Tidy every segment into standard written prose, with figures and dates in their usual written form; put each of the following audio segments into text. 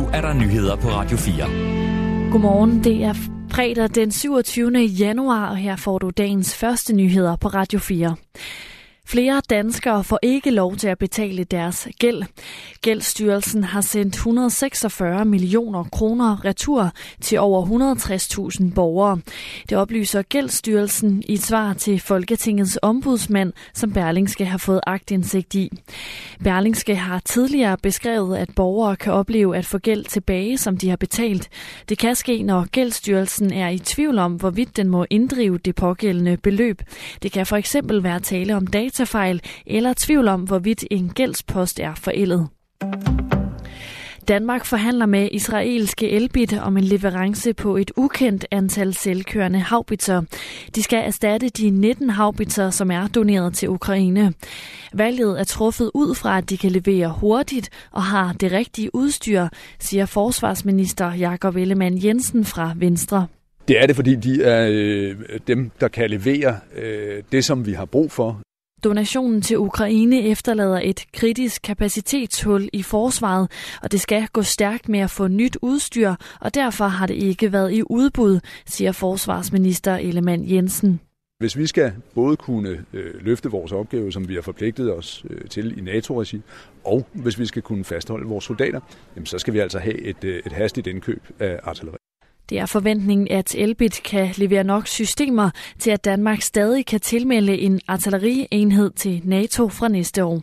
er der nyheder på Radio 4. Godmorgen, det er fredag den 27. januar, og her får du dagens første nyheder på Radio 4. Flere danskere får ikke lov til at betale deres gæld. Gældsstyrelsen har sendt 146 millioner kroner retur til over 160.000 borgere. Det oplyser Gældsstyrelsen i et svar til Folketingets ombudsmand, som Berlingske har fået aktindsigt i. Berlingske har tidligere beskrevet, at borgere kan opleve at få gæld tilbage, som de har betalt. Det kan ske, når Gældsstyrelsen er i tvivl om, hvorvidt den må inddrive det pågældende beløb. Det kan for eksempel være tale om datafejl eller tvivl om, hvorvidt en gældspost er forældet. Danmark forhandler med israelske Elbit om en leverance på et ukendt antal selvkørende haubitser. De skal erstatte de 19 haubitser, som er doneret til Ukraine. Valget er truffet ud fra, at de kan levere hurtigt og har det rigtige udstyr, siger forsvarsminister Jakob Ellemann-Jensen fra Venstre. Det er det, fordi de er dem, der kan levere det, som vi har brug for. Donationen til Ukraine efterlader et kritisk kapacitetshul i forsvaret, og det skal gå stærkt med at få nyt udstyr, og derfor har det ikke været i udbud, siger forsvarsminister Ellemann-Jensen. Hvis vi skal både kunne løfte vores opgave, som vi har forpligtet os til i NATO-regi, og hvis vi skal kunne fastholde vores soldater, så skal vi altså have et hastigt indkøb af artilleri. Det er forventningen, at Elbit kan levere nok systemer til, at Danmark stadig kan tilmelde en artillerienhed til NATO fra næste år.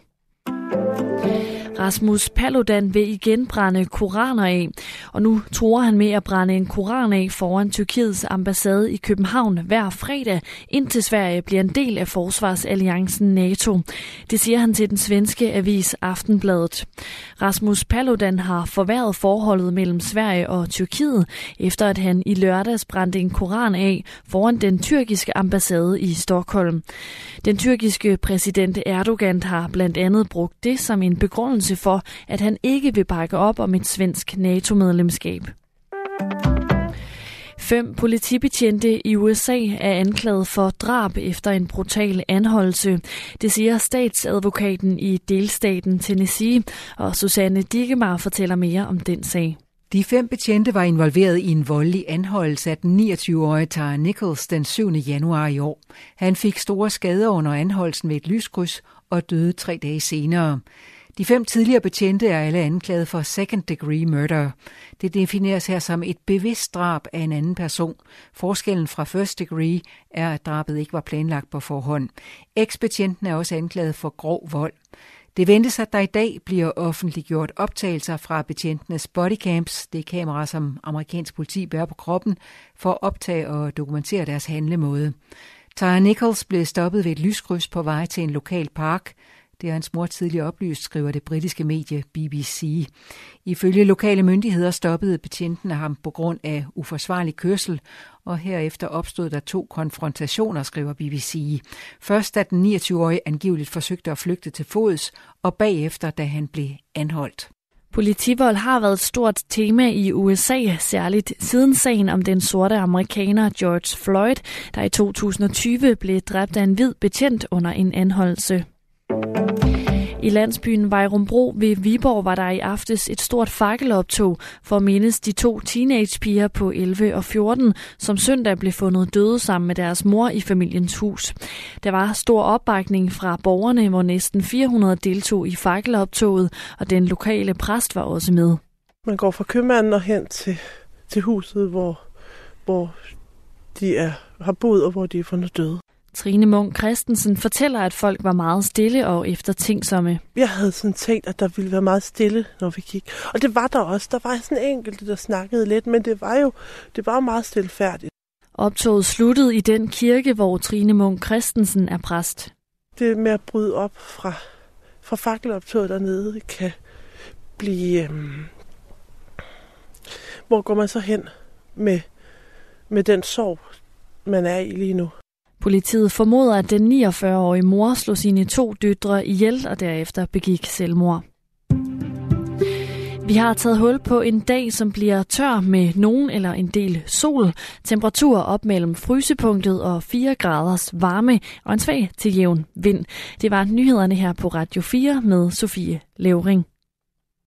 Rasmus Paludan vil igen brænde koraner af, og nu tror han med at brænde en koran af foran Tyrkiets ambassade i København hver fredag, indtil Sverige bliver en del af forsvarsalliancen NATO. Det siger han til den svenske avis Aftenbladet. Rasmus Paludan har forværret forholdet mellem Sverige og Tyrkiet, efter at han i lørdags brændte en koran af foran den tyrkiske ambassade i Stockholm. Den tyrkiske præsident Erdogan har blandt andet brugt det som en begrundelse for, at han ikke vil bakke op om et svensk NATO-medlemskab. 5 politibetjente i USA er anklaget for drab efter en brutal anholdelse. Det siger statsadvokaten i delstaten Tennessee, og Susanne Digemar fortæller mere om den sag. De 5 betjente var involveret i en voldelig anholdelse af den 29-årige Tyre Nichols den 7. januar i år. Han fik store skader under anholdelsen ved et lyskryds og døde 3 dage senere. De 5 tidligere betjente er alle anklaget for second degree murder. Det defineres her som et bevidst drab af en anden person. Forskellen fra first degree er, at drabet ikke var planlagt på forhånd. Eksbetjenten er også anklaget for grov vold. Det ventes, at der i dag bliver offentliggjort optagelser fra betjentenes bodycams, det er kameraer, som amerikansk politi bærer på kroppen, for at optage og dokumentere deres handlemåde. Tyre Nichols blev stoppet ved et lyskryds på vej til en lokal park. Det har hans mor tidligere oplyst, skriver det britiske medie BBC. Ifølge lokale myndigheder stoppede betjenten af ham på grund af uforsvarlig kørsel, og herefter opstod der 2 konfrontationer, skriver BBC. Først da den 29-årige angiveligt forsøgte at flygte til fods, og bagefter da han blev anholdt. Politivold har været et stort tema i USA, særligt siden sagen om den sorte amerikaner George Floyd, der i 2020 blev dræbt af en hvid betjent under en anholdelse. I landsbyen Vejrumbro ved Viborg var der i aftes et stort fakkeloptog for at mindes de 2 teenagepiger på 11 og 14, som søndag blev fundet døde sammen med deres mor i familiens hus. Der var stor opbakning fra borgerne, hvor næsten 400 deltog i fakkeloptoget, og den lokale præst var også med. Man går fra købmanden og hen til huset, hvor de har boet og hvor de er fundet døde. Trine Munk Christensen fortæller, at folk var meget stille og eftertænksomme. Jeg havde sådan tænkt, at der ville være meget stille, når vi gik. Og det var der også. Der var sådan enkelte, der snakkede lidt, men det var jo meget stilfærdigt. Optoget sluttede i den kirke, hvor Trine Munk Christensen er præst. Det med at bryde op fra fakkeloptoget dernede kan blive... Hvor går man så hen med den sorg, man er i lige nu? Politiet formoder, at den 49-årige mor slog sine 2 døtre ihjel og derefter begik selvmord. Vi har taget hul på en dag, som bliver tør med nogen eller en del sol. Temperaturer op mellem frysepunktet og 4 graders varme og en svag til jævn vind. Det var nyhederne her på Radio 4 med Sofie Levering.